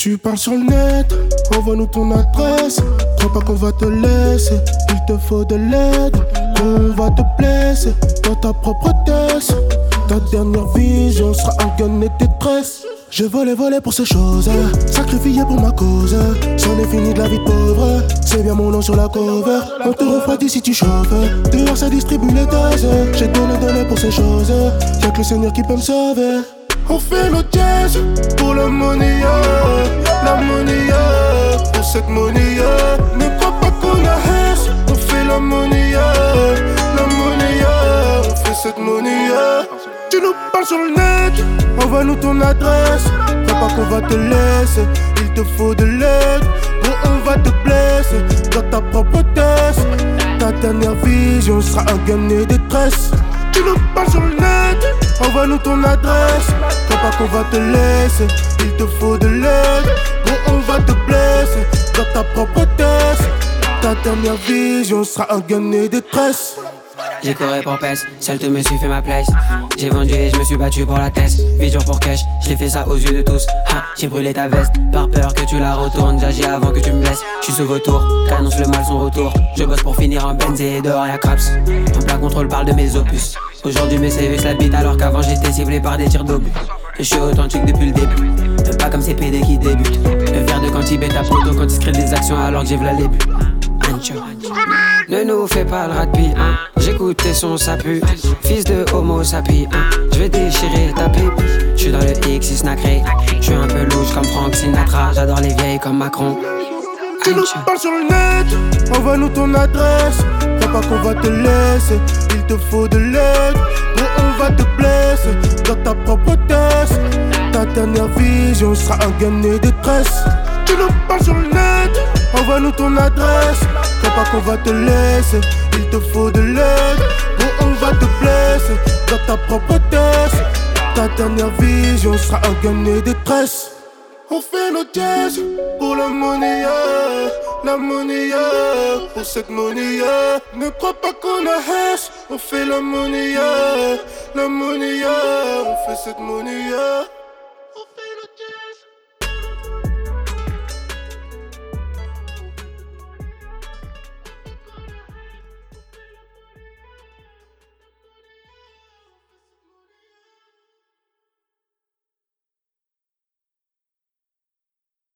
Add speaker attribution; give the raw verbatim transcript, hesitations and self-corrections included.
Speaker 1: Tu parles sur le net, envoie-nous ton adresse. Crois pas qu'on va te laisser, il te faut de l'aide. On va te blesser dans ta propre tête. Ta dernière vision sera un gun et détresse. J'ai volé, volé pour ces choses, sacrifié pour ma cause. C'en est fini de la vie de pauvre, c'est bien mon nom sur la cover. On te refroidit si tu chauffes, dehors ça distribue les doses. J'ai donné, donné pour ces choses, y'a que le Seigneur qui peut me sauver. On fait nos jazz pour la money, la money, pour cette money. Ne crois pas qu'on a haisse, on fait la money, la money, on fait cette money. Tu nous parles sur le net, envoie-nous ton adresse. Crois pas qu'on va te laisser, il te faut de l'aide. Gros, on va te blesser dans ta propre tête. Ta dernière vision sera un gun et détresse. Tu nous parles sur le net, envoie-nous ton adresse. Crois pas qu'on va te laisser, il te faut de l'aide. Gros, on va te blesser dans ta propre tête. Ta dernière vision sera un gun et détresse.
Speaker 2: J'ai couru pour pèse, celle te me suis fait ma place. J'ai vendu et je me suis battu pour la test. huit jours pour cash, j'ai fait ça aux yeux de tous. Ha, j'ai brûlé ta veste, par peur que tu la retournes. J'agis avant que tu me blesses, je suis sous vautour. Qu'annonce le mal son retour. Je bosse pour finir en Benz et dehors y'a Craps. En plein contrôle parle de mes opus. Aujourd'hui mes C V se la bite alors qu'avant j'étais ciblé par des tirs d'obus. Je suis authentique depuis le début, pas comme ces P D qui débutent. Le faire de quand il bête à poteau quand il se crée des actions alors que j'ai v'là les buts. Ne nous fais pas le ratpi, hein. J'écoute tes sons, ça pue. Fils de homo sapi, hein. J'vais déchirer ta pipe. J'suis dans le X six nacré. J'suis un peu louche comme Frank Sinatra. J'adore les vieilles comme Macron.
Speaker 1: Tu nous parles sur le net, envoie-nous ton adresse. Crois pas qu'on va te laisser, il te faut de l'aide. Gros, on va te blesser dans ta propre tête. Ta dernière vision sera un gun et détresse. Tu nous parles sur le net, envoie-nous ton adresse. Crois pas qu'on va te laisser, il te faut de l'aide. Gros, on va te blesser dans ta propre tête. Ta dernière vision sera un gun et détresse. On fait nos jazz pour la money, la money, pour cette money. Ne crois pas qu'on a haisse, on fait la money, la money, on fait cette money.